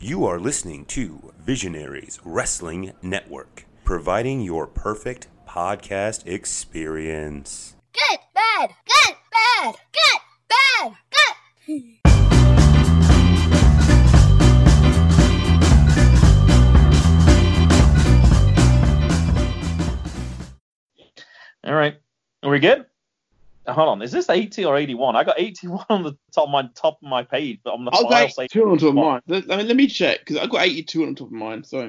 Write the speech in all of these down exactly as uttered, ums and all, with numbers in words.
You are listening to Visionaries Wrestling Network, providing your perfect podcast experience. Good, bad, good, bad, good, bad, good. All right, are we good? Hold on, is this eighty or eighty-one? I got eighty-one on the top of my top of my page, but on the I've file got say eighty-two on top of mine. Let, let me, let me check, because I've got eighty-two on top of mine, so.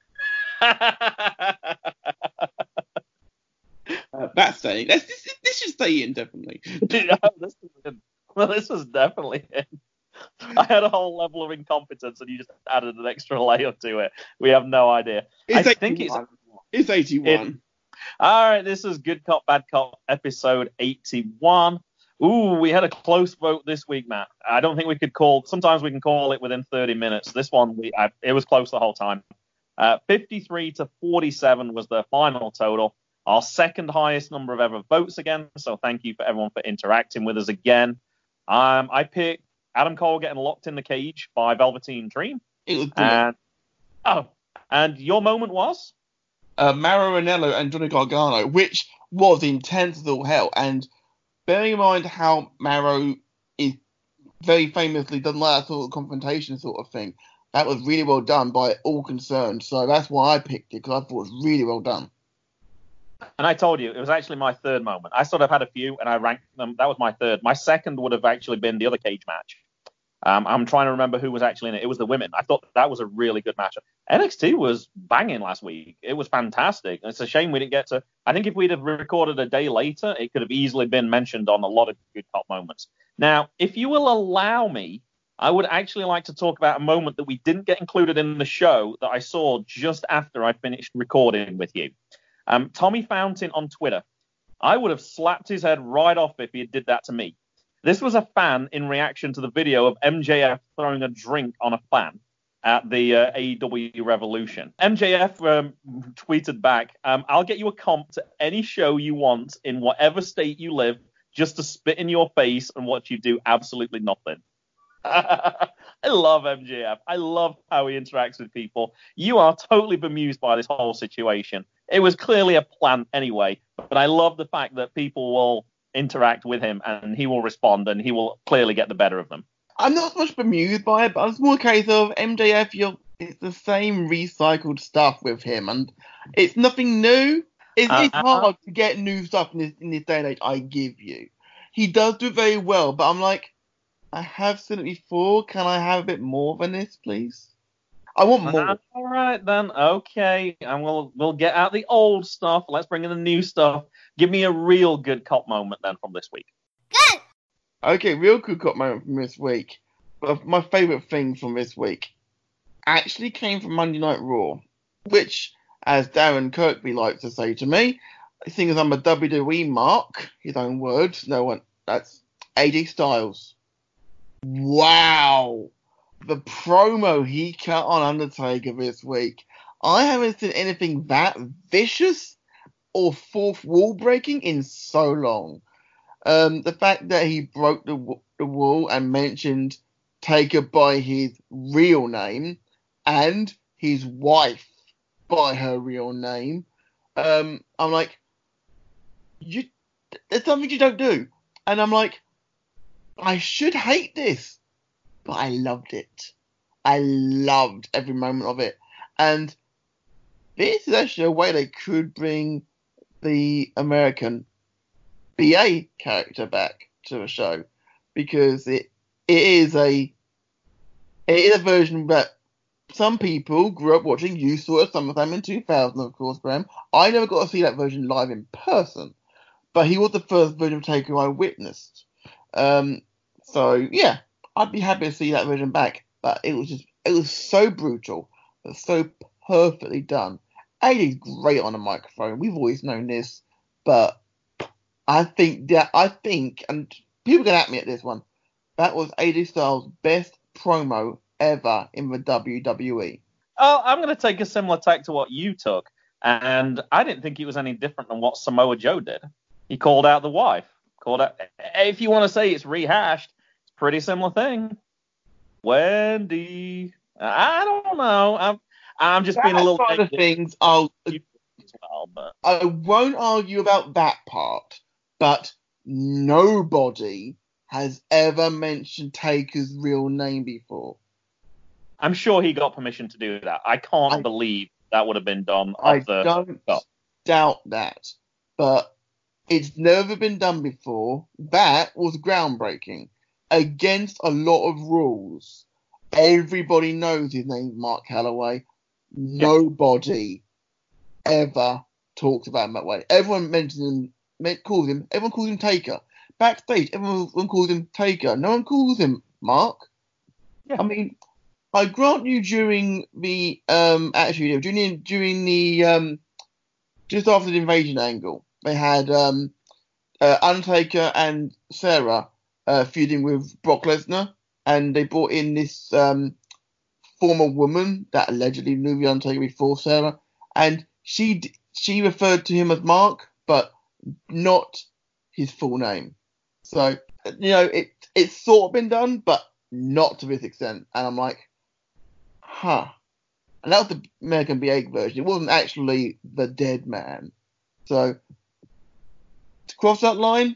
uh, that's staying. Let's, this, this should stay in, definitely. Yeah, this is in. Well, this was definitely in. I had a whole level of incompetence, and you just added an extra layer to it. We have no idea. It's I eighty-one. think it's... It's eighty-one. It, all right, this is Good Cop, Bad Cop, episode eighty-one. Ooh, we had a close vote this week, Matt. I don't think we could call... Sometimes we can call it within thirty minutes. This one, we I, it was close the whole time. Uh, fifty-three to forty-seven was the final total. Our second highest number of ever votes again. So thank you for everyone for interacting with us again. Um, I picked Adam Cole getting locked in the cage by Velveteen Dream. It was and, oh, and your moment was? Uh, Mauro Ranallo and Johnny Gargano, which was intense as all hell. And bearing in mind how Mauro is very famously doesn't like that sort of confrontation sort of thing, that was really well done by all concerned. So that's why I picked it, because I thought it was really well done. And I told you, it was actually my third moment. I sort of had a few, and I ranked them. That was my third. My second would have actually been the other cage match. Um, I'm trying to remember who was actually in it. It was the women. I thought that was a really good match. N X T was banging last week. It was fantastic. It's a shame we didn't get to... I think if we'd have recorded a day later, it could have easily been mentioned on a lot of Good Cop moments. Now, if you will allow me, I would actually like to talk about a moment that we didn't get included in the show that I saw just after I finished recording with you. Um, Tommy Fountain on Twitter. I would have slapped his head right off if he did that to me. This was a fan in reaction to the video of M J F throwing a drink on a fan at the uh, A E W Revolution. M J F um, tweeted back, um, I'll get you a comp to any show you want in whatever state you live, just to spit in your face and watch you do absolutely nothing. I love M J F. I love how he interacts with people. You are totally bemused by this whole situation. It was clearly a plan anyway, but I love the fact that people will interact with him and he will respond and he will clearly get the better of them. I'm not so much bemused by it, but it's more a case of M J F, you're, it's the same recycled stuff with him, and it's nothing new. It's, uh, it's hard to get new stuff in this, in this day and age, I give you. He does do it very well, but I'm like, I have seen it before. Can I have a bit more than this, please? I want more. Uh, all right, then. Okay. And we'll, we'll get out the old stuff. Let's bring in the new stuff. Give me a real Good Cop moment, then, from this week. Good. Okay, real Good Cop moment from this week. My favourite thing from this week actually came from Monday Night Raw, which, as Darren Kirkby likes to say to me, seeing as I'm a W W E mark, his own words, no one, that's A J Styles. Wow. The promo he cut on Undertaker this week. I haven't seen anything that vicious or fourth wall breaking in so long. Um, the fact that he broke the, the wall and mentioned Taker by his real name and his wife by her real name. Um, I'm like, you, there's something you don't do. And I'm like, I should hate this, but I loved it. I loved every moment of it. And this is actually a way they could bring the American B A character back to a show, because it it is a it is a version that some people grew up watching. You saw it sometime in two thousand, of course, Graham. I never got to see that version live in person, but he was the first version of Taker I witnessed. Um, so yeah, I'd be happy to see that version back. But it was just it was so brutal, but so perfectly done. A J's great on a microphone. We've always known this, but I think that I think, and people get at me at this one, that was A J Styles' best promo ever in the W W E. Oh, I'm going to take a similar tack to what you took, and I didn't think it was any different than what Samoa Joe did. He called out the wife. Called out. If you want to say it's rehashed, it's a pretty similar thing. Wendy. I don't know. I'm I'm just That being a little side of negative things, I'll, as well, but I won't argue about that part, but nobody has ever mentioned Taker's real name before. I'm sure he got permission to do that. I can't I- believe that would have been done I off the don't top. doubt that, but it's never been done before. That was groundbreaking. Against a lot of rules. Everybody knows his name's Mark Calloway. Nobody ever talks about him that way. Everyone mentions him, calls him, everyone calls him Taker. Backstage, everyone calls him Taker. No one calls him Mark. Yeah. I mean, I grant you during the um actually during the, during the um just after the invasion angle, they had um uh, Undertaker and Sarah uh, feuding with Brock Lesnar, and they brought in this um former woman that allegedly knew the Undertaker before Sarah, and she d- she referred to him as Mark, but not his full name. So you know it it's sort of been done, but not to this extent. And I'm like, huh. And that was the American B eight version. It wasn't actually the dead man. So to cross that line,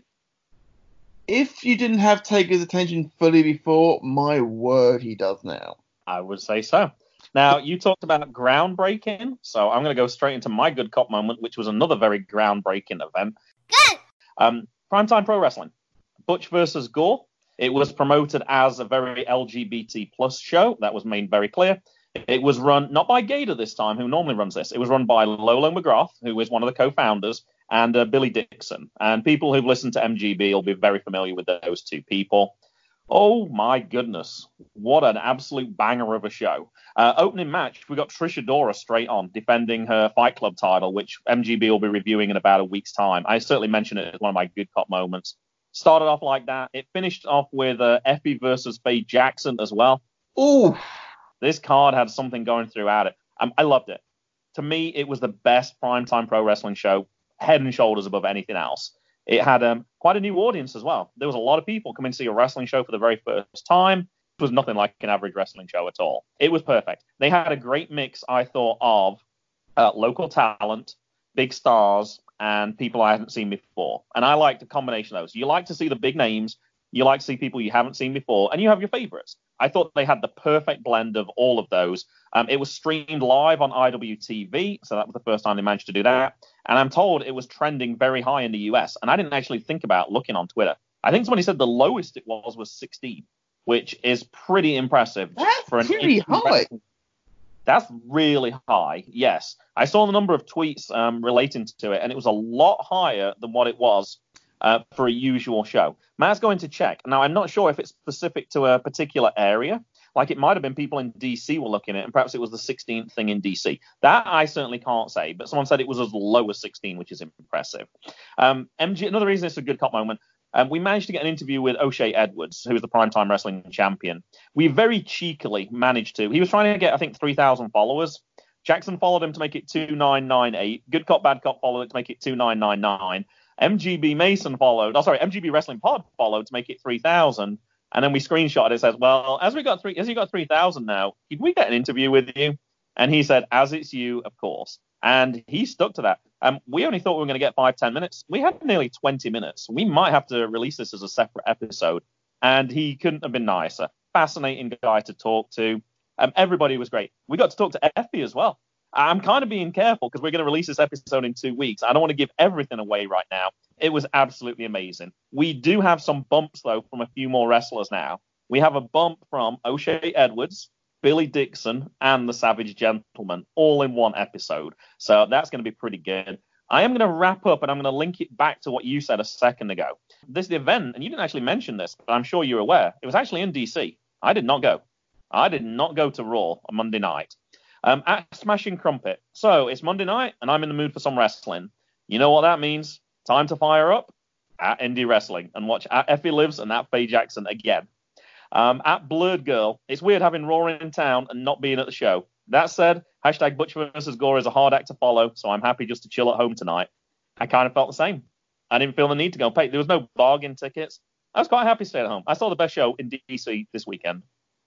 if you didn't have Taker's attention fully before, my word, he does now. I would say so. Now, you talked about groundbreaking, so I'm going to go straight into my good cop moment, which was another very groundbreaking event. Good. Um, Primetime Pro Wrestling, Butch versus Gore. It was promoted as a very L G B T plus show. That was made very clear. It was run not by Gator this time, who normally runs this. It was run by Lolo McGrath, who is one of the co-founders, and uh, Billy Dixon. And people who've listened to M G B will be very familiar with those two people. Oh my goodness, what an absolute banger of a show. Uh, opening match, we got Trish Adora straight on, defending her Fight Club title, which M G B will be reviewing in about a week's time. I certainly mention it as one of my good cop moments. Started off like that. It finished off with uh, Effie versus Faye Jackson as well. Ooh. This card had something going throughout it. Um, I loved it. To me, it was the best primetime pro wrestling show, head and shoulders above anything else. It had um, quite a new audience as well. There was a lot of people coming to see a wrestling show for the very first time. It was nothing like an average wrestling show at all. It was perfect. They had a great mix, I thought, of uh, local talent, big stars, and people I hadn't seen before. And I liked the combination of those. You like to see the big names. You like to see people you haven't seen before, and you have your favorites. I thought they had the perfect blend of all of those. Um, it was streamed live on I W T V, so that was the first time they managed to do that. And I'm told it was trending very high in the U S, and I didn't actually think about looking on Twitter. I think somebody said the lowest it was was sixteen, which is pretty impressive. That's for an pretty high. That's really high, yes. I saw the number of tweets um, relating to it, and it was a lot higher than what it was uh, for a usual show. Matt's going to check. Now, I'm not sure if it's specific to a particular area. Like, it might have been people in D C were looking at it, and perhaps it was the sixteenth thing in D C. That I certainly can't say, but someone said it was as low as sixteen, which is impressive. Um, M G, another reason it's a good cop moment, um, we managed to get an interview with O'Shea Edwards, who is the Primetime Wrestling champion. We very cheekily managed to. He was trying to get, I think, three thousand followers. Jackson followed him to make it two nine nine eight. Good Cop, Bad Cop followed it to make it two nine nine nine. M G B Mason followed. Oh, sorry, M G B Wrestling Pod followed to make it three thousand. And then we screenshotted it. It says, well, as we got three, as you got three thousand now, can we get an interview with you? And he said, as it's you, of course. And he stuck to that. Um, we only thought we were going to get five, ten minutes. We had nearly twenty minutes. We might have to release this as a separate episode. And he couldn't have been nicer. Fascinating guy to talk to. Um, everybody was great. We got to talk to Effie as well. I'm kind of being careful because we're going to release this episode in two weeks. I don't want to give everything away right now. It was absolutely amazing. We do have some bumps, though, from a few more wrestlers now. We have a bump from O'Shea Edwards, Billy Dixon, and the Savage Gentleman, all in one episode. So that's going to be pretty good. I am going to wrap up, and I'm going to link it back to what you said a second ago. This event, and you didn't actually mention this, but I'm sure you're aware, it was actually in D C. I did not go. I did not go to Raw on Monday night. Um, at Smashing Crumpet. So it's Monday night, and I'm in the mood for some wrestling. You know what that means? Time to fire up at Indie Wrestling and watch at Effie Lives and at Faye Jackson again. Um, at Blurred Girl, it's weird having Raw in town and not being at the show. That said, hashtag Butch versus Gore is a hard act to follow, so I'm happy just to chill at home tonight. I kind of felt the same. I didn't feel the need to go and pay. There was no bargain tickets. I was quite happy to stay at home. I saw the best show in D C this weekend.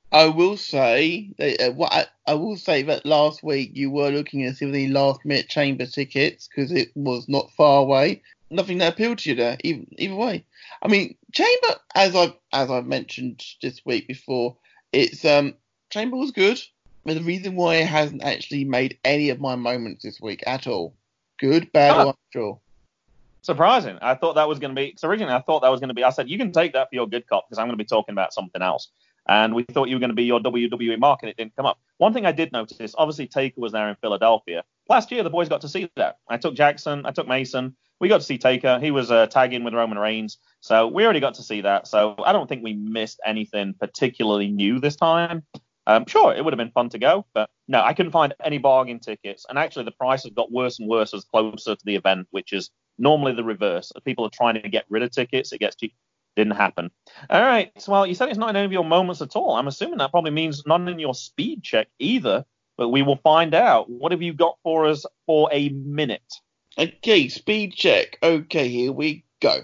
I will say that uh, what I, I will say that last week you were looking at some of the last minute chamber tickets because it was not far away. Nothing that appealed to you there, either, either way. I mean, chamber, as I've as I've mentioned this week before, it's um chamber was good, but the reason why it hasn't actually made any of my moments this week at all, good, bad, Ah. or unsure. Surprising. I thought that was going to be, because originally I thought that was going to be, I said, you can take that for your good cop because I'm going to be talking about something else. And we thought you were going to be your W W E mark, and it didn't come up. One thing I did notice, obviously Taker was there in Philadelphia. Last year, the boys got to see that. I took Jackson, I took Mason. We got to see Taker. He was uh, tagging with Roman Reigns. So we already got to see that. So I don't think we missed anything particularly new this time. Um, sure, it would have been fun to go, but no, I couldn't find any bargain tickets. And actually, the prices got worse and worse as closer to the event, which is normally the reverse. If people are trying to get rid of tickets, it gets cheap. Didn't happen. All right. So, well, you said it's not in any of your moments at all. I'm assuming that probably means none in your speed check either, but we will find out. What have you got for us for a minute? Okay, speed check. Okay, here we go.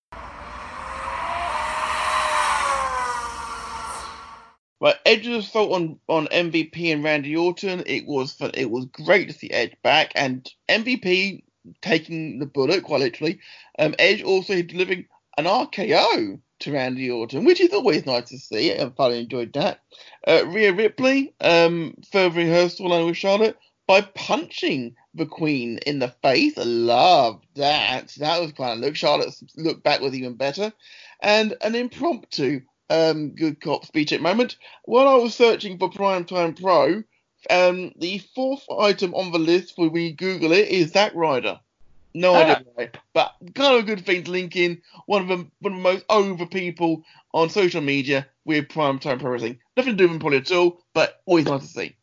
Right, Edge's assault on, on M V P and Randy Orton. It was fun. It was great to see Edge back, and M V P taking the bullet quite literally. Um, Edge also delivering an R K O to Randy Orton, which is always nice to see. I thoroughly enjoyed that. Uh, Rhea Ripley um, furthering her storyline with Charlotte by punching the Queen in the face. I love that. That was kind of look. Charlotte's look back was even better, and an impromptu. Um, good cop speech at moment. While I was searching for Primetime Pro, um, the fourth item on the list when we Google it is Zack Ryder. No Ah. idea why, but kind of a good thing to link in one of the one of the most over people on social media with Primetime Pro Wrestling. Nothing to do with him probably at all, but always nice to see.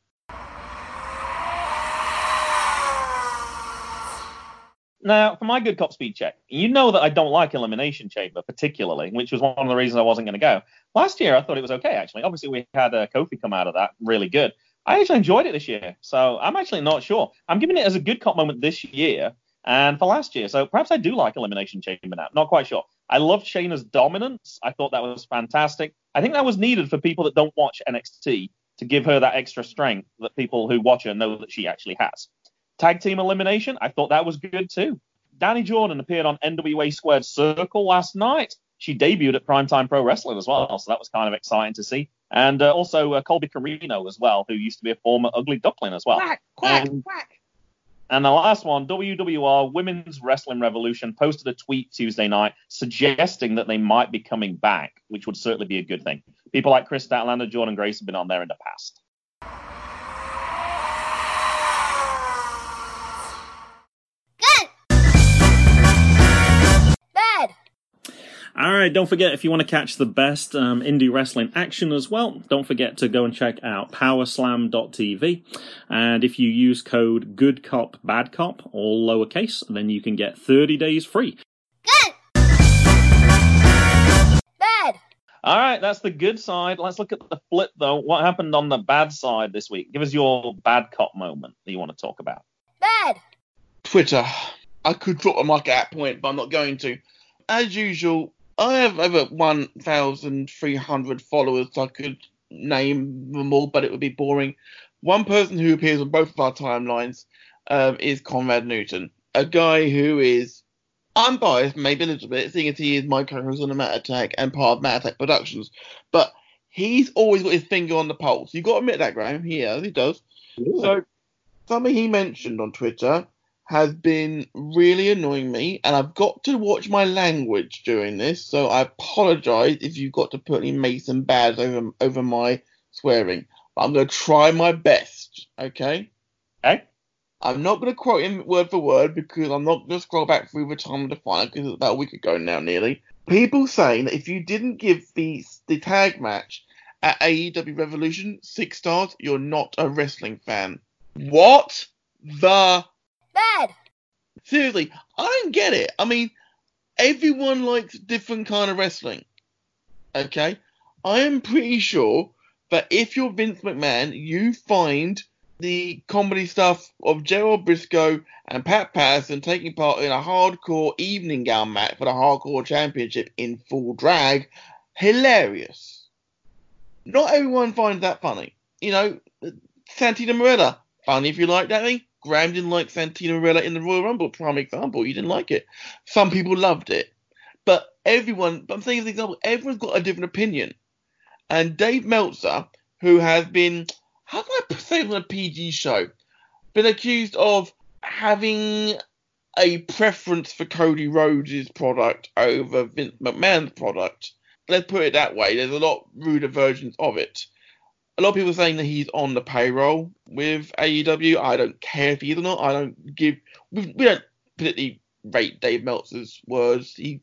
Now, for my good cop speed check, you know that I don't like Elimination Chamber particularly, which was one of the reasons I wasn't going to go. Last year, I thought it was okay, actually. Obviously, we had uh, Kofi come out of that really good. I actually enjoyed it this year, so I'm actually not sure. I'm giving it as a good cop moment this year and for last year, so perhaps I do like Elimination Chamber now. Not quite sure. I loved Shayna's dominance. I thought that was fantastic. I think that was needed for people that don't watch N X T to give her that extra strength that people who watch her know that she actually has. Tag team elimination, I thought that was good too. Danny Jordan appeared on N W A Squared Circle last night. She debuted at Primetime Pro Wrestling as well, so that was kind of exciting to see. And uh, also uh, Colby Carino as well, who used to be a former Ugly Duckling as well. Quack, quack, and, quack. and the last one, W W R Women's Wrestling Revolution posted a tweet Tuesday night suggesting that they might be coming back, which would certainly be a good thing. People like Chris Statlander, Jordan Grace have been on there in the past. All right, don't forget, if you want to catch the best um, indie wrestling action as well, don't forget to go and check out power slam dot t v. And if you use code GoodCopBadCop, all lowercase, then you can get thirty days free. Good. Bad. All right, that's the good side. Let's look at the flip, though. What happened on the bad side this week? Give us your bad cop moment that you want to talk about. Bad. Twitter. I could drop a mic at that point, but I'm not going to. As usual, I have over one thousand three hundred followers, so I could name them all, but it would be boring. One person who appears on both of our timelines um, is Conrad Newton, a guy who is unbiased, maybe a little bit, seeing as he is my co-host on the Matt Attack and part of Matt Attack Productions, but he's always got his finger on the pulse. You've got to admit that, Graham. He has, he does. Ooh. So, something he mentioned on Twitter has been really annoying me, and I've got to watch my language during this, so I apologise if you've got to put any mace and bads over, over my swearing. But I'm going to try my best, okay? Okay. I'm not going to quote him word for word, because I'm not going to scroll back through the time to find it, because it's about a week ago now, nearly. People saying that if you didn't give the, the tag match at A E W Revolution six stars, you're not a wrestling fan. What the... Bad. Seriously, I don't get it. I mean, everyone likes different kind of wrestling. Okay? I am pretty sure that if you're Vince McMahon, you find the comedy stuff of Gerald Briscoe and Pat Patterson taking part in a hardcore evening gown match for the Hardcore Championship in full drag hilarious. Not everyone finds that funny. You know, Santina Morella, funny if you like that thing. Graham didn't like Santina Morella in the Royal Rumble, prime example. He didn't like it. Some people loved it. But everyone, I'm saying as an example, everyone's got a different opinion. And Dave Meltzer, who has been, how can I say it on a P G show, been accused of having a preference for Cody Rhodes' product over Vince McMahon's product. Let's put it that way. There's a lot ruder versions of it. A lot of people are saying that he's on the payroll with A E W. I don't care if he is or not. I don't give. We, we don't particularly rate Dave Meltzer's words. He,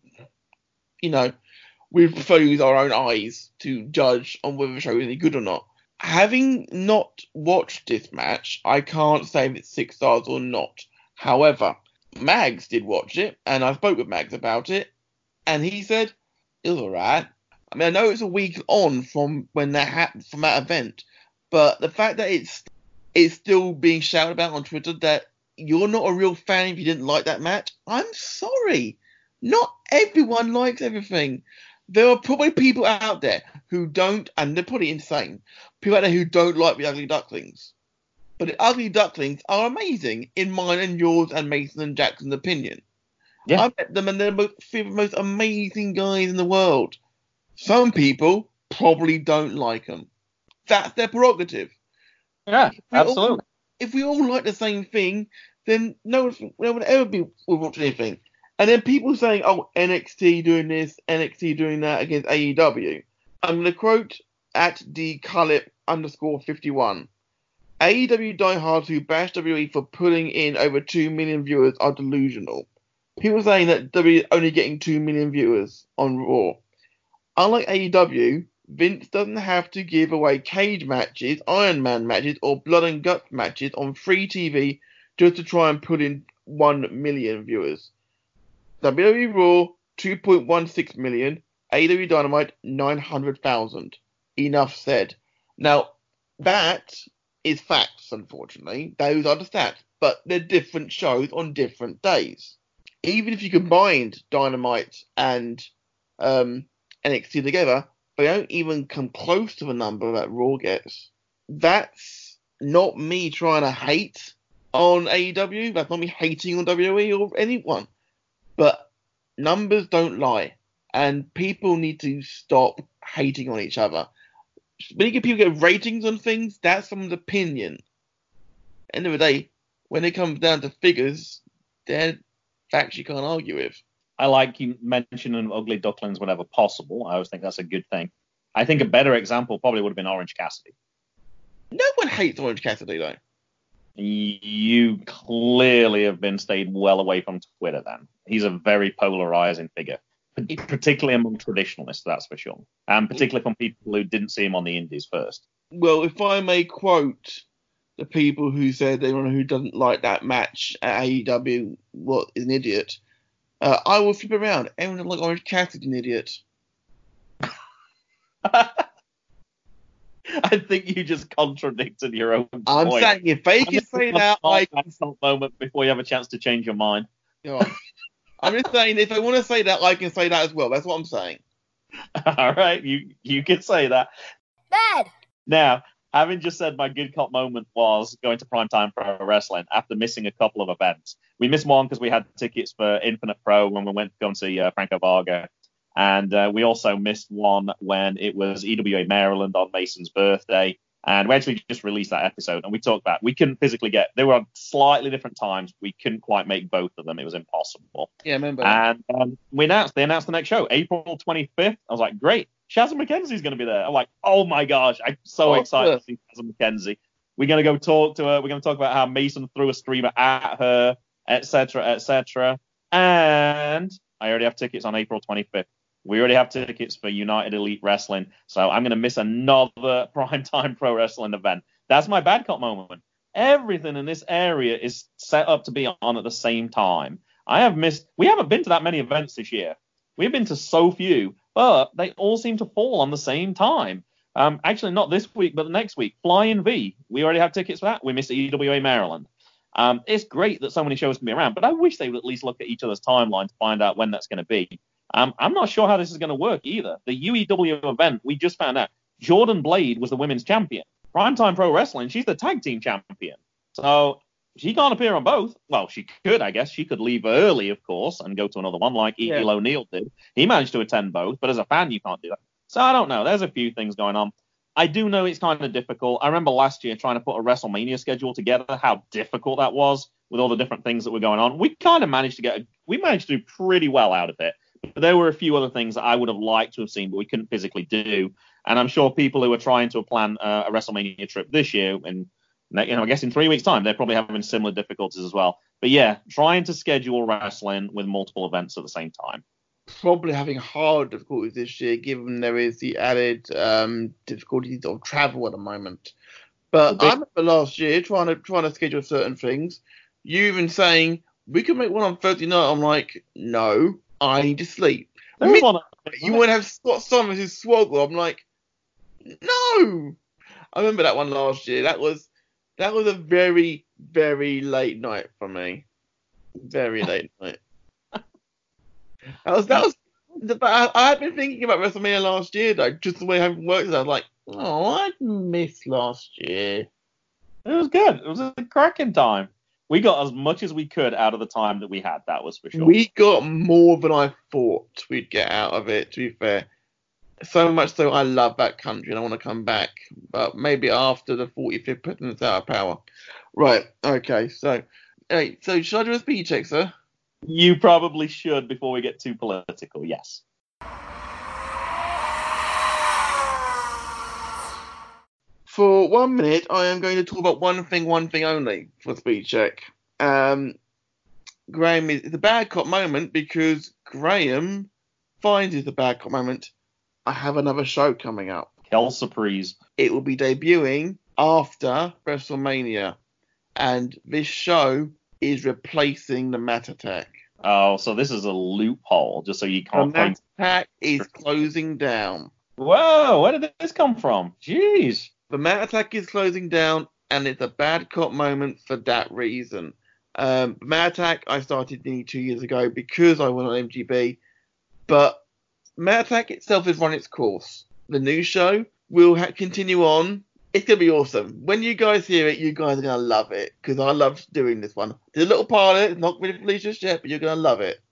you know, we prefer to use our own eyes to judge on whether the show is any good or not. Having not watched this match, I can't say if it's six stars or not. However, Mags did watch it, and I spoke with Mags about it, and he said it was alright. I mean, I know it's a week on from when that happened, from that event, but the fact that it's it's still being shouted about on Twitter that you're not a real fan if you didn't like that match, I'm sorry. Not everyone likes everything. There are probably people out there who don't, and they're probably insane, people out there who don't like the Ugly Ducklings. But the Ugly Ducklings are amazing in mine and yours and Mason and Jackson's opinion. Yeah. I met them and they're the most amazing guys in the world. Some people probably don't like them. That's their prerogative. Yeah, If we absolutely. All, if we all like the same thing, then no one, no one would ever be will watch anything. And then people saying, oh, N X T doing this, N X T doing that against A E W. I'm going to quote at dcullip underscore fifty-one. A E W diehards who bash W W E for pulling in over two million viewers are delusional. People saying that W W E is only getting two million viewers on Raw. Unlike A E W, Vince doesn't have to give away cage matches, Iron Man matches, or blood and guts matches on free T V just to try and put in one million viewers. W W E Raw, two point one six million. A E W Dynamite, nine hundred thousand. Enough said. Now, that is facts, unfortunately. Those are the stats. But they're different shows on different days. Even if you combined Dynamite and um, N X T together, they don't even come close to the number that Raw gets. That's not me trying to hate on A E W. That's not me hating on W W E or anyone. But numbers don't lie. And people need to stop hating on each other. When you get people get ratings on things, that's someone's opinion. End of the day, when it comes down to figures, they're facts you can't argue with. I like you mentioning Ugly Ducklings whenever possible. I always think that's a good thing. I think a better example probably would have been Orange Cassidy. No one hates Orange Cassidy, though. You clearly have been stayed well away from Twitter then. He's a very polarizing figure, particularly among traditionalists, that's for sure. And particularly from people who didn't see him on the indies first. Well, if I may quote the people who said anyone who doesn't like that match at A E W what is an idiot, uh, I will flip around. Everyone like Orange Cassidy an idiot. I think you just contradicted your own I'm point. saying if they can say that, I can. Moment before you have a chance to change your mind. You know, I'm just saying if they want to say that, I can say that as well. That's what I'm saying. All right, you you can say that. Bad. Now, having just said my good cop moment was going to Primetime Pro Wrestling after missing a couple of events. We missed one because we had tickets for Infinite Pro when we went to go and see uh, Franco Varga. And uh, we also missed one when it was E W A Maryland on Mason's birthday. And we actually just released that episode. And we talked about we couldn't physically get, they were on slightly different times. We couldn't quite make both of them. It was impossible. Yeah, I remember. And um, we announced, they announced the next show, April twenty-fifth. I was like, great. Shazza McKenzie's going to be there. I'm like, oh my gosh, I'm so Oh, excited yeah. to see Shazza McKenzie. We're going to go talk to her. We're going to talk about how Mason threw a streamer at her, et cetera, et cetera. And I already have tickets on April twenty-fifth. We already have tickets for United Elite Wrestling, so I'm going to miss another Primetime Pro Wrestling event. That's my bad cop moment. Everything in this area is set up to be on at the same time. I have missed, we haven't been to that many events this year. We've been to so few, but they all seem to fall on the same time. Um, actually, not this week, but the next week. Flying V, we already have tickets for that. We missed E W A Maryland. Um, it's great that so many shows can be around, but I wish they would at least look at each other's timeline to find out when that's going to be. Um, I'm not sure how this is going to work either. The U E W event, we just found out, Jordan Blade was the women's champion. Primetime Pro Wrestling, she's the tag team champion. So she can't appear on both. Well, she could, I guess. She could leave early, of course, and go to another one like E. Yeah. O'Neill did. He managed to attend both, but as a fan, you can't do that. So I don't know. There's a few things going on. I do know it's kind of difficult. I remember last year trying to put a WrestleMania schedule together, how difficult that was with all the different things that were going on. We kind of managed to get, a, we managed to do pretty well out of it. But there were a few other things that I would have liked to have seen, but we couldn't physically do. And I'm sure people who are trying to plan uh, a WrestleMania trip this year, and you know, I guess in three weeks' time, they're probably having similar difficulties as well. But yeah, trying to schedule wrestling with multiple events at the same time. Probably having hard difficulties this year, given there is the added um, difficulties of travel at the moment. But I remember last year trying to trying to schedule certain things. You even saying we could make one on Thursday night. I'm like, no, I need to sleep. There was one, You want to have Scott Summers who's Swoggle. I'm like, no. I remember that one last year. That was that was a very very late night for me. Very late night. That was that was. I, I had been thinking about WrestleMania last year, though, just the way it worked. I was like, oh, I missed last year. It was good. It was a cracking time. We got as much as we could out of the time that we had. That was for sure. We got more than I thought we'd get out of it, to be fair. So much so, I love that country and I want to come back. But maybe after the forty-fifth president's out of power. Right, okay, so, hey, so should I do a speed check, sir? You probably should before we get too political, yes. For one minute, I am going to talk about one thing, one thing only for speed check. Um, Graham, is, it's a bad cop moment because Graham finds it's a bad cop moment. I have another show coming up. Kel surprise. It will be debuting after WrestleMania, and this show is replacing the Matt Attack. Oh, so this is a loophole, just so you The can't Matt find... Attack is closing down. Whoa, where did this come from? Jeez. The Matt Attack is closing down, and it's a bad cop moment for that reason. Um, Matt Attack I started nearly two years ago because I went on M G B, but Matt Attack itself has run its course. The new show will ha- continue on. It's going to be awesome. When you guys hear it, you guys are going to love it, because I love doing this one. There's a little pilot, it's not really released just yet, but you're going to love it.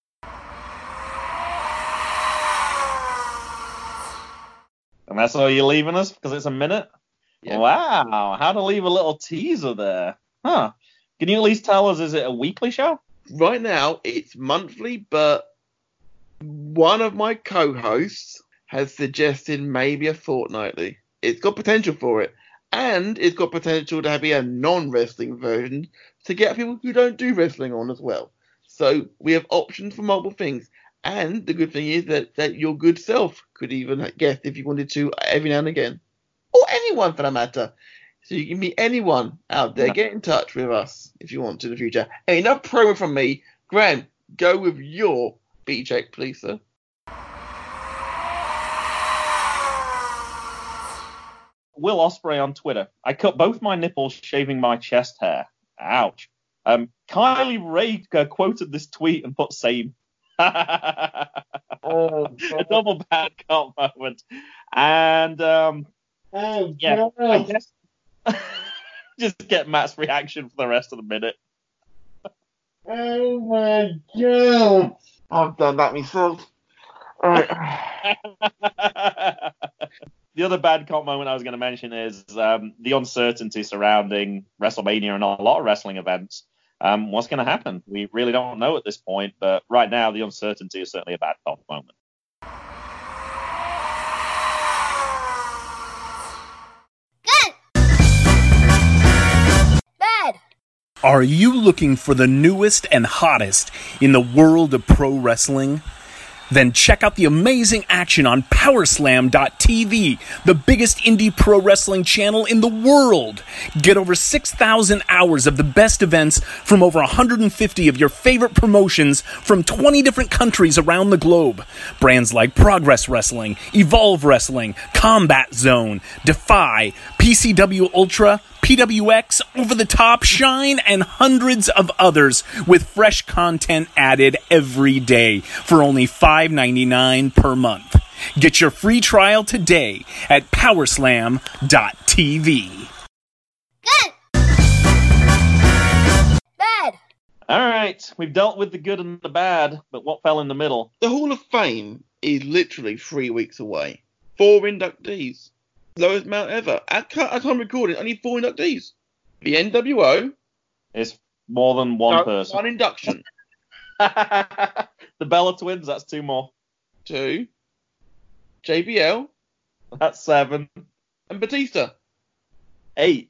And that's all you're leaving us, because it's a minute? Yeah. Wow, how to leave a little teaser there. Huh. Can you at least tell us, is it a weekly show? Right now, it's monthly, but one of my co-hosts has suggested maybe a fortnightly. It's got potential for it. And it's got potential to be a non-wrestling version to get people who don't do wrestling on as well. So we have options for multiple things. And the good thing is that, that your good self could even guest if you wanted to every now and again. Or anyone for that matter. So you can meet anyone out there. Get in touch with us if you want to in the future. Hey, enough promo from me. Graham, go with your beat check, please, sir. Will Ospreay on Twitter. I cut both my nipples shaving my chest hair. Ouch. Um, Kylie Ray uh, quoted this tweet and put same. Oh, a double bad cop moment. And um, oh, yeah, I guess just get Matt's reaction for the rest of the minute. Oh my god! I've done that myself. All right. The other bad cop moment I was going to mention is um, the uncertainty surrounding WrestleMania and a lot of wrestling events. Um, what's going to happen? We really don't know at this point, but right now the uncertainty is certainly a bad cop moment. Good. Bad. Are you looking for the newest and hottest in the world of pro wrestling? Then check out the amazing action on Powerslam dot T V, the biggest indie pro wrestling channel in the world. Get over six thousand hours of the best events from over one hundred fifty of your favorite promotions from twenty different countries around the globe. Brands like Progress Wrestling, Evolve Wrestling, Combat Zone, Defy, P C W Ultra, P W X, Over the Top, Shine, and hundreds of others with fresh content added every day for only five dollars and ninety-nine cents per month. Get your free trial today at powerslam dot t v. Good. Bad. All right, we've dealt with the good and the bad, but what fell in the middle? The Hall of Fame is literally three weeks away. Four inductees. Lowest amount ever. At time recording, only four inductees. The N W O. It's more than one no, person. One induction. The Bella Twins, that's two more. Two. J B L. That's seven. And Batista. Eight.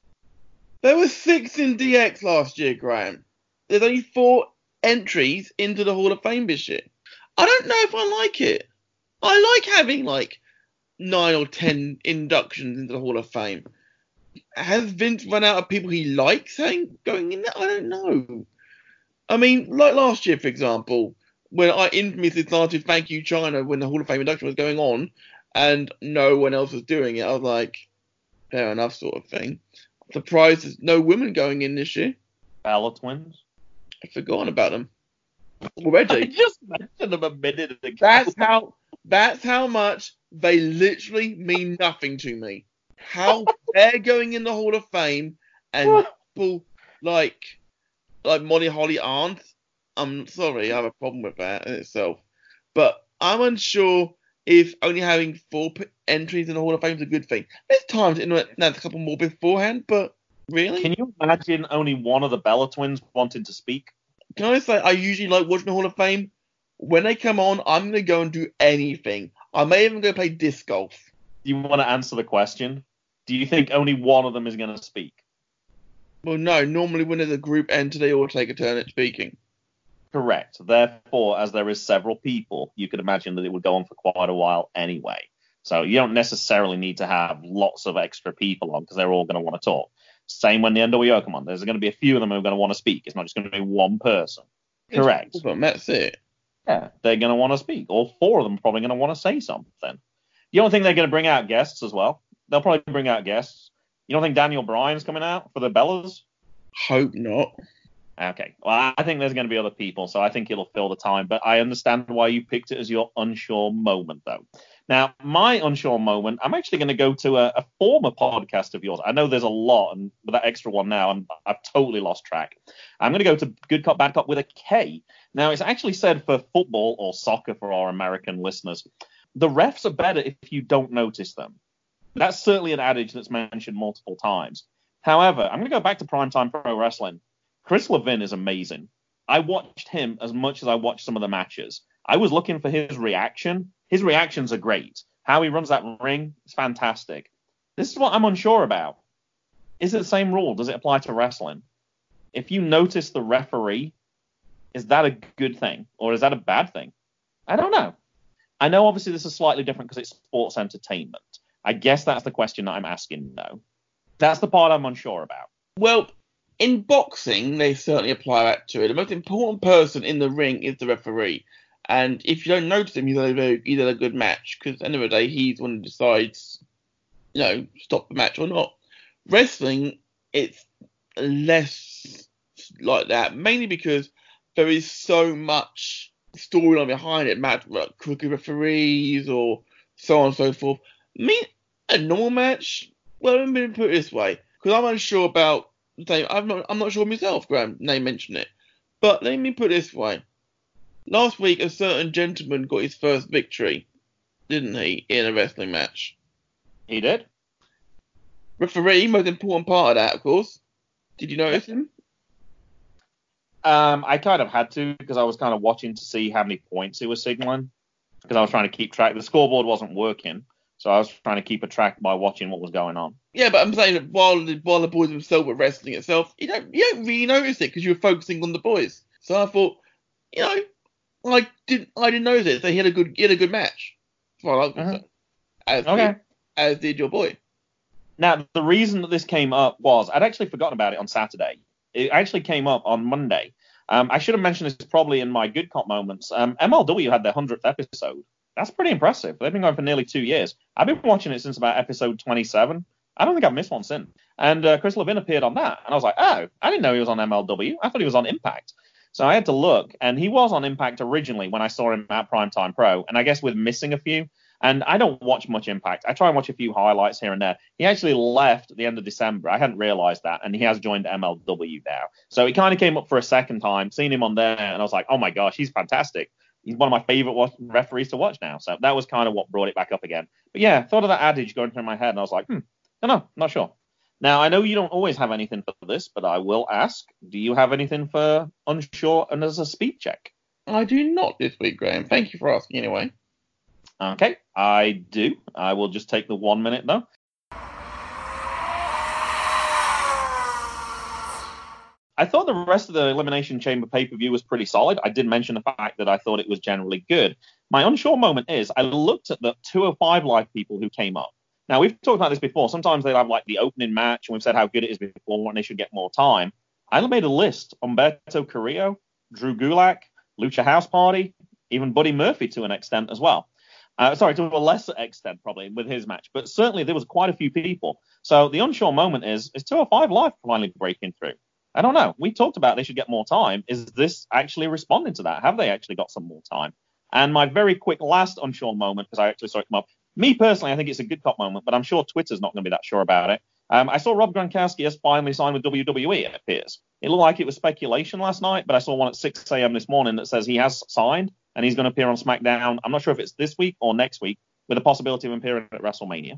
There were six in D X last year, Graham. There's only four entries into the Hall of Fame this year. I don't know if I like it. I like having like nine or ten inductions into the Hall of Fame. Has Vince run out of people he likes saying going in there? I don't know. I mean, like last year, for example, when I infamously started Thank You China when the Hall of Fame induction was going on and no one else was doing it, I was like, fair enough sort of thing. I'm surprised there's no women going in this year. Bella Twins? I've forgotten about them already. I just mentioned them a minute ago. That's how, that's how much they literally mean nothing to me. How they're going in the Hall of Fame and people like like Molly Holly aren't. I'm sorry, I have a problem with that in itself. But I'm unsure if only having four p- entries in the Hall of Fame is a good thing. There's times in there's a couple more beforehand, but really? Can you imagine only one of the Bella Twins wanting to speak? Can I say I usually like watching the Hall of Fame? When they come on, I'm going to go and do anything. I may even go play disc golf. Do you want to answer the question? Do you think only one of them is going to speak? Well, no. Normally when there's a group enter, they all take a turn at speaking. Correct. Therefore, as there is several people, you could imagine that it would go on for quite a while anyway. So you don't necessarily need to have lots of extra people on because they're all going to want to talk. Same when the N W O come on. There's going to be a few of them who are going to want to speak. It's not just going to be one person. Correct. It's, that's it. Yeah, they're going to want to speak. All four of them are probably going to want to say something. You don't think they're going to bring out guests as well? They'll probably bring out guests. You don't think Daniel Bryan's coming out for the Bellas? Hope not. Okay. Well, I think there's going to be other people, so I think it'll fill the time. But I understand why you picked it as your unsure moment, though. Now, my unsure moment, I'm actually going to go to a, a former podcast of yours. I know there's a lot, and with that extra one now, I'm, I've totally lost track. I'm going to go to Good Cop, Bad Cop with a K. Now, it's actually said for football or soccer for our American listeners, the refs are better if you don't notice them. That's certainly an adage that's mentioned multiple times. However, I'm going to go back to Primetime Pro Wrestling. Chris Levin is amazing. I watched him as much as I watched some of the matches. I was looking for his reaction. His reactions are great. How he runs that ring is fantastic. This is what I'm unsure about. Is it the same rule? Does it apply to wrestling? If you notice the referee, is that a good thing? Or is that a bad thing? I don't know. I know obviously this is slightly different because it's sports entertainment. I guess that's the question that I'm asking, though. That's the part I'm unsure about. Well, in boxing, they certainly apply that to it. The most important person in the ring is the referee. And if you don't notice him, he's had a, very, he's had a good match. Because at the end of the day, he's the one who decides, you know, stop the match or not. Wrestling, it's less like that. Mainly because there is so much storyline behind it. Match, like crooked referees or so on and so forth. I mean, a normal match, well, let me put it this way. Because I'm unsure about I'm not, I'm not sure myself, Graham, name mention it. But let me put it this way. Last week, a certain gentleman got his first victory, didn't he, in a wrestling match? He did. Referee, most important part of that, of course. Did you notice him? Um, I kind of had to because I was kind of watching to see how many points he was signaling because I was trying to keep track. The scoreboard wasn't working, so I was trying to keep a track by watching what was going on. Yeah, but I'm saying that while the, while the boys themselves were wrestling itself, you don't you don't really notice it because you were focusing on the boys. So I thought, you know, I didn't I didn't notice it. So he had a good he had a good match. As far as I'm concerned. As Okay. Did, as did your boy. Now, the reason that this came up was I'd actually forgotten about it on Saturday. It actually came up on Monday. Um, I should have mentioned this probably in my Good Cop moments. Um, M L W had their hundredth episode. That's pretty impressive. They've been going for nearly two years. I've been watching it since about episode twenty-seven. I don't think I've missed one since. And uh, Chris Levin appeared on that. And I was like, oh, I didn't know he was on M L W. I thought he was on Impact. So I had to look, and he was on Impact originally when I saw him at Primetime Pro, and I guess with missing a few. And I don't watch much Impact. I try and watch a few highlights here and there. He actually left at the end of December. I hadn't realized that, and he has joined M L W now. So he kind of came up for a second time, seen him on there, and I was like, oh my gosh, he's fantastic. He's one of my favorite referees to watch now. So that was kind of what brought it back up again. But yeah, thought of that adage going through my head, and I was like, hmm, I don't know, not sure. Now, I know you don't always have anything for this, but I will ask, do you have anything for Unsure and as a speed check? I do not this week, Graham. Thank you for asking anyway. Okay, I do. I will just take the one minute, though. I thought the rest of the Elimination Chamber pay-per-view was pretty solid. I did mention the fact that I thought it was generally good. My unsure moment is I looked at the two oh five Live people who came up. Now, we've talked about this before. Sometimes they have, like, the opening match, and we've said how good it is before and they should get more time. I made a list. Humberto Carrillo, Drew Gulak, Lucha House Party, even Buddy Murphy to an extent as well. Uh, sorry, to a lesser extent, probably, with his match. But certainly there was quite a few people. So the unsure moment is, is two oh five Live finally breaking through? I don't know. We talked about they should get more time. Is this actually responding to that? Have they actually got some more time? And my very quick last unsure moment, because I actually saw it come up. Me, personally, I think it's a good cop moment, but I'm sure Twitter's not going to be that sure about it. Um, I saw Rob Gronkowski has finally signed with W W E, it appears. It looked like it was speculation last night, but I saw one at six a.m. this morning that says he has signed, and he's going to appear on SmackDown. I'm not sure if it's this week or next week, with a possibility of appearing at WrestleMania.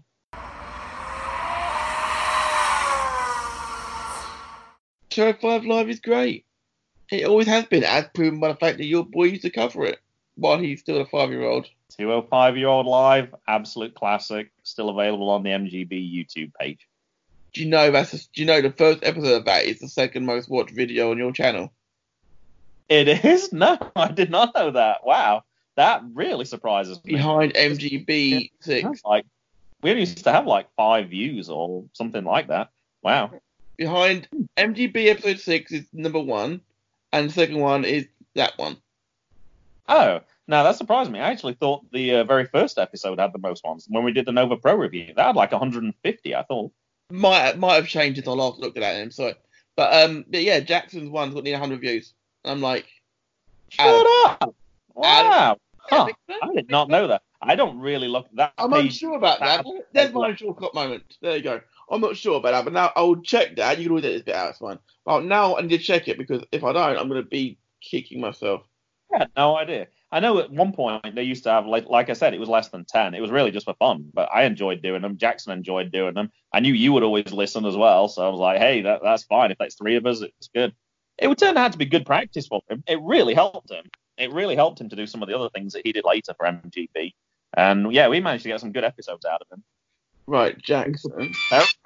two oh five Live is great. It always has been, as proven by the fact that your boy used to cover it while he's still a five-year-old. two oh five-year-old Live, absolute classic, still available on the M G B YouTube page. Do you know that's a, do you know the first episode of that is the second most watched video on your channel? It is? No, I did not know that. Wow, that really surprises me. Behind M G B six. Like, we used to have like five views or something like that. Wow. Behind M G B episode six is number one, and the second one is that one. Oh, now that surprised me. I actually thought the uh, very first episode had the most ones. When we did the Nova Pro review, that had like one hundred fifty, I thought. Might might have changed since I last looked at it. I'm sorry, but um, but yeah, Jackson's one's got nearly one hundred views. And I'm like, shut Adam, up! Wow, huh. I did not know that. I don't really look at that. I'm unsure about that. that. There's my unsure cut moment. There you go. I'm not sure about that, but now I'll check that. You can always edit this bit out. It's fine. But now I need to check it because if I don't, I'm going to be kicking myself. I had no idea. I know at one point they used to have, like, like I said, it was less than ten. It was really just for fun, but I enjoyed doing them. Jackson enjoyed doing them. I knew you would always listen as well, so I was like, hey, that, that's fine. If that's three of us, it's good. It would turn out to be good practice for him. It really helped him. It really helped him to do some of the other things that he did later for M G B. And, yeah, we managed to get some good episodes out of him. Right, Jackson.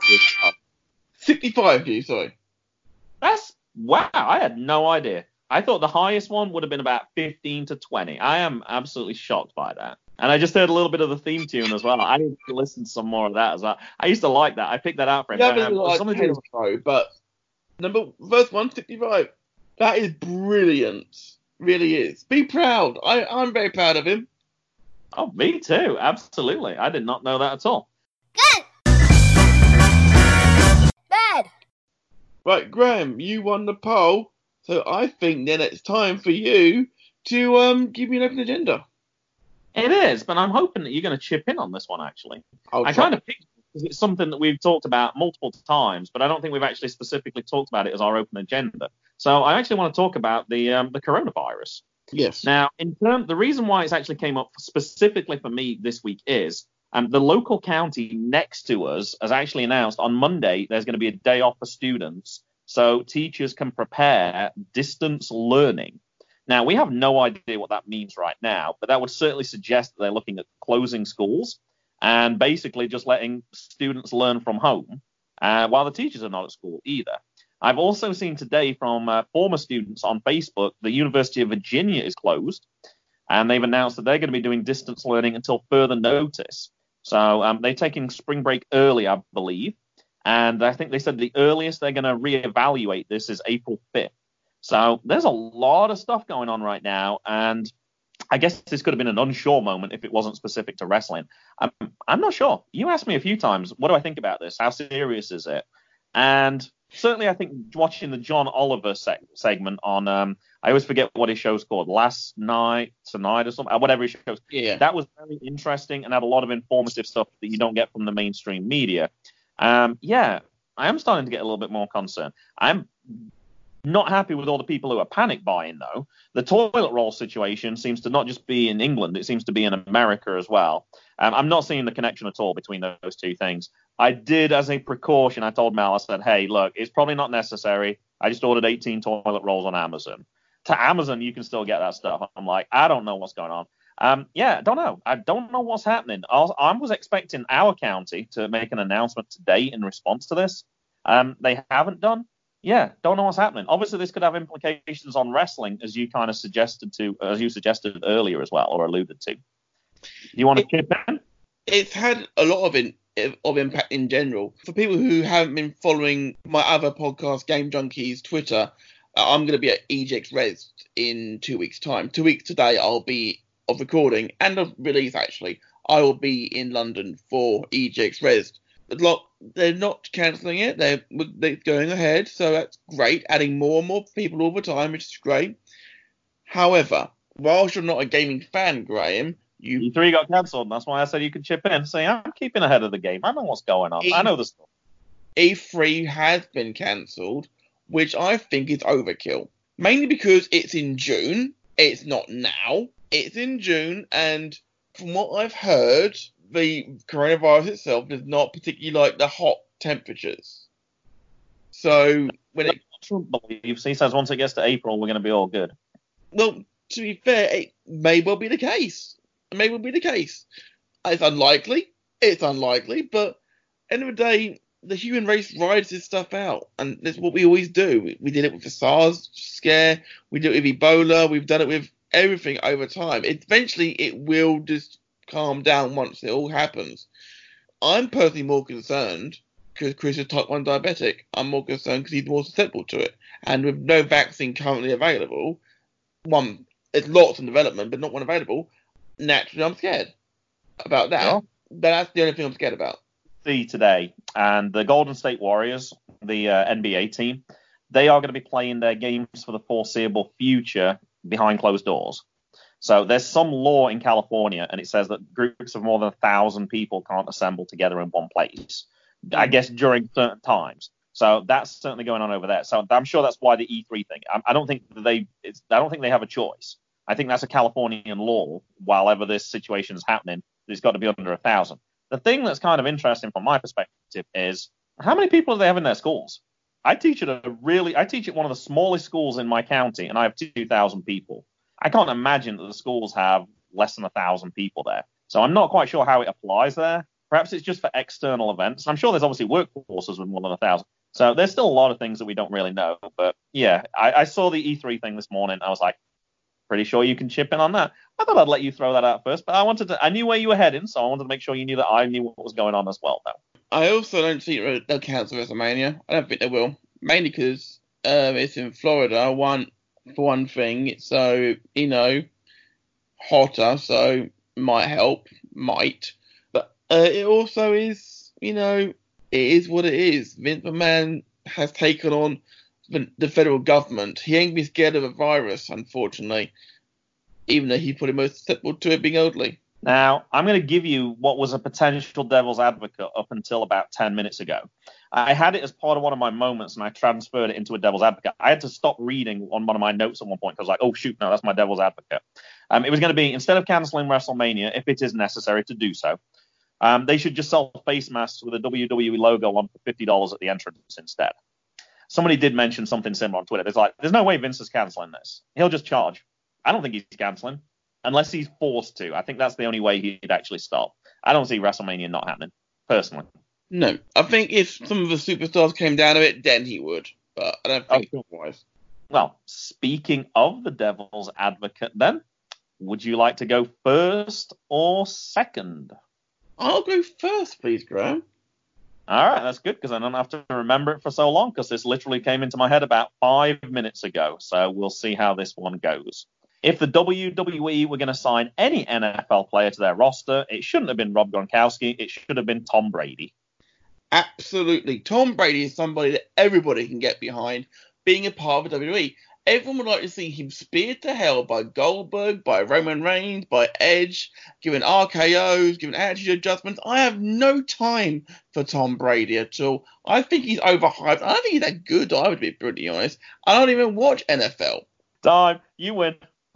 sixty-five views, sorry. That's, wow, I had no idea. I thought the highest one would have been about fifteen to twenty. I am absolutely shocked by that. And I just heard a little bit of the theme tune as well. I need to listen to some more of that as well. I used to like that. I picked that out for him. Yeah, but, like something show, but number first one, sixty-five. That is brilliant. Really is. Be proud. I, I'm very proud of him. Oh, me too. Absolutely. I did not know that at all. Good. Bad. Right, Graham, you won the poll. So I think then it's time for you to um give me an open agenda. It is, but I'm hoping that you're going to chip in on this one, actually. I'll I try. kind of picked it because it's something that we've talked about multiple times, but I don't think we've actually specifically talked about it as our open agenda. So I actually want to talk about the um, the coronavirus. Yes. Now, in term, the reason why it's actually came up specifically for me this week is um, the local county next to us has actually announced on Monday there's going to be a day off for students so teachers can prepare distance learning. Now, we have no idea what that means right now, but that would certainly suggest that they're looking at closing schools and basically just letting students learn from home uh, while the teachers are not at school either. I've also seen today from uh, former students on Facebook, the University of Virginia is closed, and they've announced that they're going to be doing distance learning until further notice. So um, they're taking spring break early, I believe, and I think they said the earliest they're going to reevaluate this is April fifth. So there's a lot of stuff going on right now, and I guess this could have been an unsure moment if it wasn't specific to wrestling. I'm, I'm not sure. You asked me a few times, what do I think about this? How serious is it? And certainly I think watching the John Oliver seg- segment on, um, I always forget what his show's called. Last Night, Tonight, or something, whatever his show's. Yeah. That was very interesting and had a lot of informative stuff that you don't get from the mainstream media. Um, yeah, I am starting to get a little bit more concerned. I'm not happy with all the people who are panic buying, though. The toilet roll situation seems to not just be in England, it seems to be in America as well. Um, I'm not seeing the connection at all between those two things. I did, as a precaution, I told Mal, I said, hey, look, it's probably not necessary. I just ordered eighteen toilet rolls on Amazon. To Amazon, you can still get that stuff. I'm like, I don't know what's going on. Um, yeah, I don't know. I don't know what's happening. I was, I was expecting our county to make an announcement today in response to this. Um, they haven't done. Yeah, don't know what's happening. Obviously, this could have implications on wrestling, as you kind of suggested to, as you suggested earlier as well, or alluded to. Do you want to chip in? It's had a lot of in, of impact in general. For people who haven't been following my other podcast, Game Junkies, Twitter, uh, I'm going to be at E G X Res in two weeks' time. Two weeks today, I'll be of recording and of release. Actually, I will be in London for E G X Res. They're not cancelling it. They're, they're going ahead, so that's great. Adding more and more people all the time, which is great. However, whilst you're not a gaming fan, Graham, you E three got cancelled. That's why I said you could chip in. Say, I'm keeping ahead of the game. I know what's going on. E- I know the stuff. E three has been cancelled, which I think is overkill. Mainly because it's in June. It's not now. It's in June, and from what I've heard, the coronavirus itself does not particularly like the hot temperatures. So when it Trump believes, he says once it gets to April, we're going to be all good. Well, to be fair, it may well be the case. It may well be the case. It's unlikely. It's unlikely, but end of the day, the human race rides this stuff out, and that's what we always do. We, we did it with the SARS scare. We did it with Ebola. We've done it with everything over time. It, eventually, it will just calm down once it all happens. I'm personally more concerned because Chris is type one diabetic. I'm more concerned because he's more susceptible to it. And with no vaccine currently available, one, there's lots in development, but not one available, naturally I'm scared about that. Yeah. But that's the only thing I'm scared about. See today, and the Golden State Warriors, the uh, N B A team, they are going to be playing their games for the foreseeable future behind closed doors. So there's some law in California, and it says that groups of more than a thousand people can't assemble together in one place, I guess, during certain times. So that's certainly going on over there. So I'm sure that's why the E three thing. I, I don't think that they. It's, I don't think they have a choice. I think that's a Californian law. While ever this situation is happening, it's got to be under a thousand. The thing that's kind of interesting from my perspective is how many people do they have in their schools? I teach at a really. I teach at one of the smallest schools in my county, and I have two thousand people. I can't imagine that the schools have less than a thousand people there. So I'm not quite sure how it applies there. Perhaps it's just for external events. I'm sure there's obviously workforces with more than a thousand. So there's still a lot of things that we don't really know. But yeah, I, I saw the E three thing this morning. I was like, pretty sure you can chip in on that. I thought I'd let you throw that out first, but I wanted to. I knew where you were heading, so I wanted to make sure you knew that I knew what was going on as well. Though. I also don't think they'll cancel WrestleMania. I don't think they will. Mainly because um, it's in Florida. One for one thing, it's so you know hotter, so might help, might. But uh, it also is, you know, it is what it is. Vince McMahon has taken on the, the federal government. He ain't been scared of a virus, unfortunately, even though he put him most susceptible to it being elderly. Now, I'm going to give you what was a potential devil's advocate up until about ten minutes ago. I had it as part of one of my moments, and I transferred it into a devil's advocate. I had to stop reading on one of my notes at one point because I was like, oh, shoot, no, that's my devil's advocate. Um, it was going to be, instead of cancelling WrestleMania, if it is necessary to do so, um, they should just sell face masks with a W W E logo on for fifty dollars at the entrance instead. Somebody did mention something similar on Twitter. There's like, there's no way Vince is cancelling this. He'll just charge. I don't think he's cancelling. Unless he's forced to. I think that's the only way he'd actually stop. I don't see WrestleMania not happening, personally. No. I think if some of the superstars came down to it, then he would. But I don't think Oh, otherwise. Well, speaking of the devil's advocate then, would you like to go first or second? I'll go first, please, Graham. All right, that's good because I don't have to remember it for so long because this literally came into my head about five minutes ago. So we'll see how this one goes. If the W W E were going to sign any N F L player to their roster, it shouldn't have been Rob Gronkowski. It should have been Tom Brady. Absolutely. Tom Brady is somebody that everybody can get behind being a part of the W W E. Everyone would like to see him speared to hell by Goldberg, by Roman Reigns, by Edge, given R K Os, given attitude adjustments. I have no time for Tom Brady at all. I think he's overhyped. I don't think he's that good, I would be pretty honest. I don't even watch N F L. Time, you win.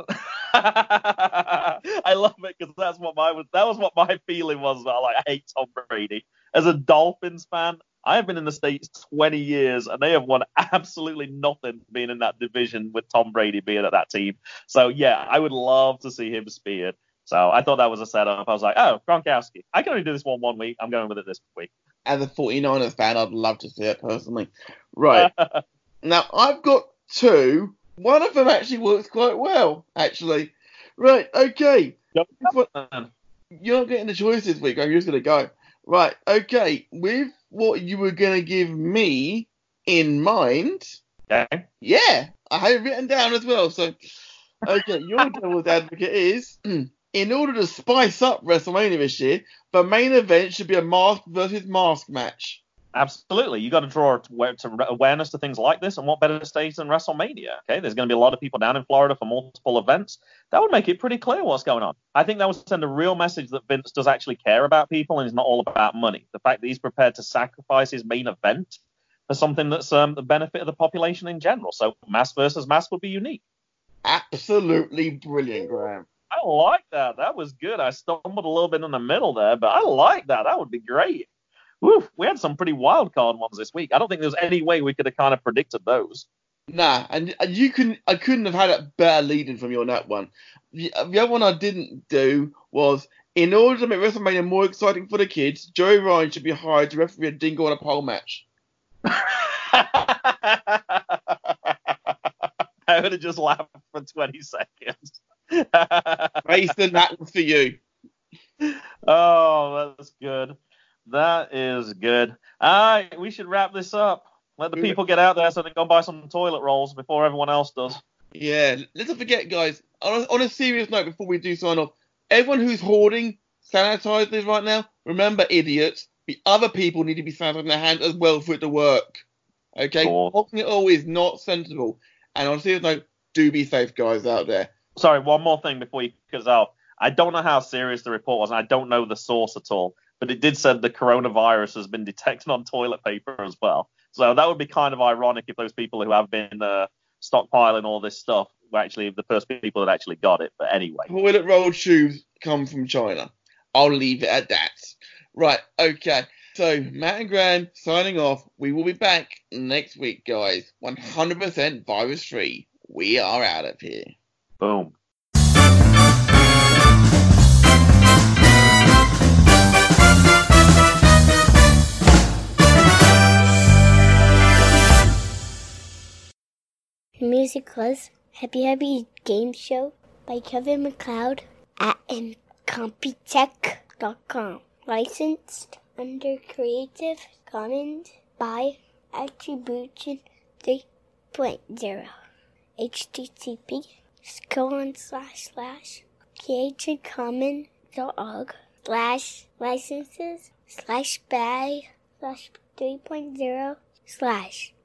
I love it because that's what my that was what my feeling was about. Like, I hate Tom Brady. As a Dolphins fan, I have been in the States twenty years, and they have won absolutely nothing being in that division with Tom Brady being at that team. So, yeah, I would love to see him speared. So I thought that was a setup. I was like, oh, Gronkowski. I can only do this one one week. I'm going with it this week. As a 49ers fan, I'd love to see it personally. Right. Now, I've got two. One of them actually works quite well, actually. Right, okay. Yep. You're not getting the choice this week. I'm just going to go. Right, okay. With what you were going to give me in mind. Okay. Yeah, I have it written down as well. So, okay, your devil's advocate is, in order to spice up WrestleMania this year, the main event should be a mask versus mask match. Absolutely. You got to draw to awareness to things like this, and what better stage than WrestleMania? Okay, there's going to be a lot of people down in Florida for multiple events. That would make it pretty clear what's going on. I think that would send a real message that Vince does actually care about people and is not all about money. The fact that he's prepared to sacrifice his main event for something that's um, the benefit of the population in general. So mass versus mass would be unique. Absolutely brilliant, Graham. I like that. That was good. I stumbled a little bit in the middle there, but I like that. That would be great. Woo, we had some pretty wild card ones this week. I don't think there's any way we could have kind of predicted those. Nah, and, and you couldn't. I couldn't have had a better lead-in from you on that one. The, the other one I didn't do was, in order to make WrestleMania more exciting for the kids, Joey Ryan should be hired to referee a dingo on a pole match. I would have just laughed for twenty seconds. Mason, that was for you. Oh, that's good. That is good. All right, we should wrap this up. Let the people get out there so they can go buy some toilet rolls before everyone else does. Yeah, let's not forget, guys, on a, on a serious note before we do sign off, everyone who's hoarding sanitizers right now, remember, idiots, the other people need to be sanitizing their hands as well for it to work. Okay? Sure. Holding it all is not sensible. And on a serious note, do be safe, guys, out there. Sorry, one more thing before you cut out. I don't know how serious the report was, and I don't know the source at all. But it did say the coronavirus has been detected on toilet paper as well. So that would be kind of ironic if those people who have been uh, stockpiling all this stuff were actually the first people that actually got it. But anyway. Toilet roll shoes come from China. I'll leave it at that. Right, okay. So, Matt and Graham signing off. We will be back next week, guys. one hundred percent virus-free. We are out of here. Boom. The music was Happy Happy Game Show by Kevin MacLeod at incompetech dot com. Licensed under Creative Commons by Attribution three point oh. H T T P colon slash slash creativecommons.org slash licenses slash by slash three point oh slash